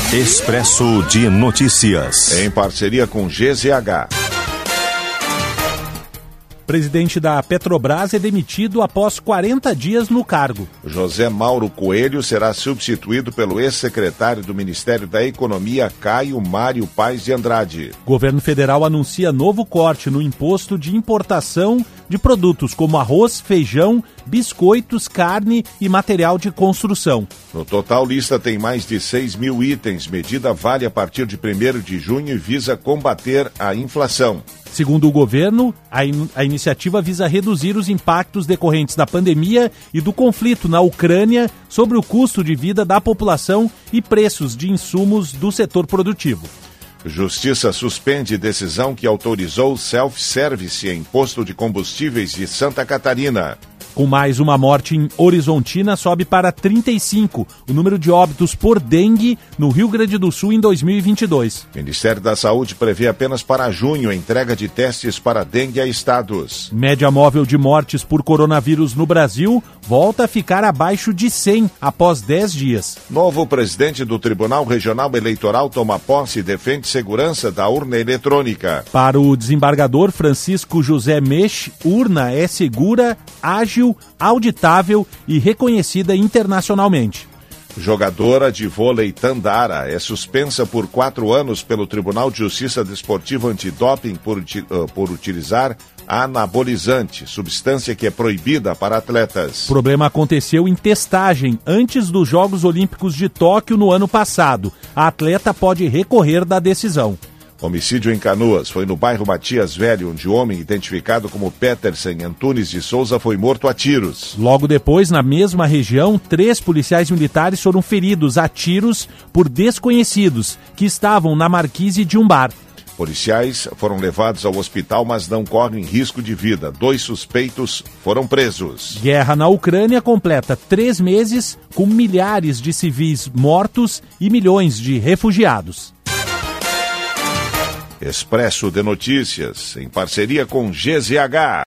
Expresso de Notícias. Em parceria com GZH. Presidente da Petrobras é demitido após 40 dias no cargo. José Mauro Coelho será substituído pelo ex-secretário do Ministério da Economia, Caio Mário Paes de Andrade. Governo federal anuncia novo corte no imposto de importação de produtos como arroz, feijão, biscoitos, carne e material de construção. No total, lista tem mais de 6 mil itens. Medida vale a partir de 1º de junho e visa combater a inflação. Segundo o governo, a iniciativa visa reduzir os impactos decorrentes da pandemia e do conflito na Ucrânia sobre o custo de vida da população e preços de insumos do setor produtivo. Justiça suspende decisão que autorizou self-service em posto de combustíveis de Santa Catarina. Com mais uma morte em Horizontina, sobe para 35 o número de óbitos por dengue no Rio Grande do Sul em 2022. O Ministério da Saúde prevê apenas para junho a entrega de testes para dengue a estados. Média móvel de mortes por coronavírus no Brasil volta a ficar abaixo de 100 após 10 dias. Novo presidente do Tribunal Regional Eleitoral toma posse e defende segurança da urna eletrônica. Para o desembargador Francisco José Mech, urna é segura, ágil, auditável e reconhecida internacionalmente. Jogadora de vôlei Tandara é suspensa por 4 anos pelo Tribunal de Justiça Desportiva Antidoping por utilizar anabolizante, substância que é proibida para atletas. O problema aconteceu em testagem antes dos Jogos Olímpicos de Tóquio no ano passado. A atleta pode recorrer da decisão. Homicídio em Canoas. Foi no bairro Matias Velho, onde o homem identificado como Petersen Antunes de Souza foi morto a tiros. Logo depois, na mesma região, 3 policiais militares foram feridos a tiros por desconhecidos que estavam na marquise de um bar. Policiais foram levados ao hospital, mas não correm risco de vida. 2 suspeitos foram presos. Guerra na Ucrânia completa 3 meses com milhares de civis mortos e milhões de refugiados. Expresso de Notícias, em parceria com GZH.